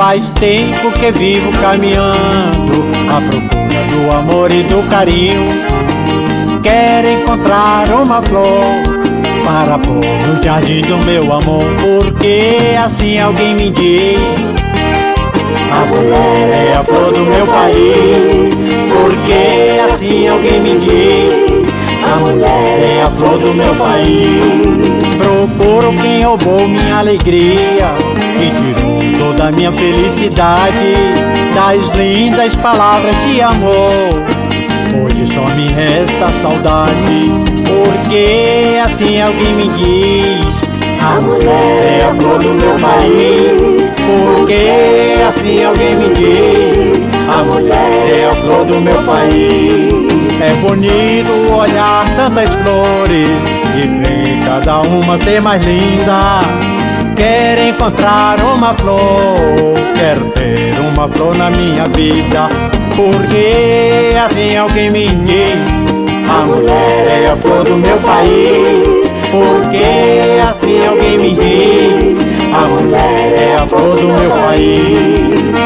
Faz tempo que vivo caminhando à procura do amor e do carinho. Quero encontrar uma flor para pôr no jardim do meu amor, porque assim alguém me diz: a mulher é a flor do meu país. Porque assim alguém me diz: a mulher é a flor do meu país. Procuro quem roubou minha alegria e tirou toda a minha felicidade das lindas palavras de amor. Hoje só me resta saudade, porque assim alguém me diz: a mulher é a flor do meu país. Porque assim alguém me diz: a mulher é a flor do meu país. É bonito olhar tantas flores e ver cada uma ser mais linda. Quero encontrar uma flor, quero ter uma flor na minha vida. Porque assim alguém me diz: a mulher é a flor do meu país. Porque assim alguém me diz: a mulher é a flor do meu país.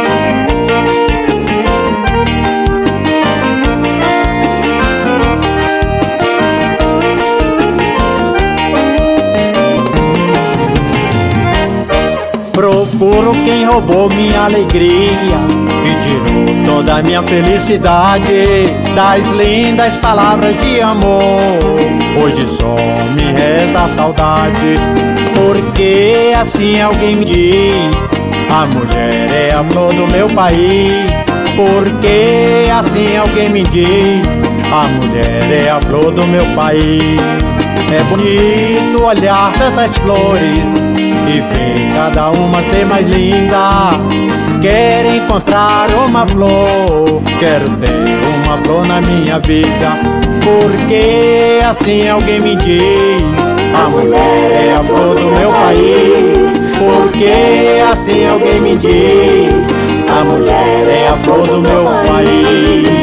Procuro quem roubou minha alegria e tirou toda a minha felicidade das lindas palavras de amor. Hoje só me resta saudade, porque assim alguém me diz: a mulher é a flor do meu país. Porque assim alguém me diz: a mulher é a flor do meu país. É bonito olhar tantas flores e ver cada uma ser mais linda. Quero encontrar uma flor, quero ter uma flor na minha vida. Porque assim alguém me diz: a mulher é a flor do meu país. Porque assim alguém me diz: a mulher é a flor do meu país.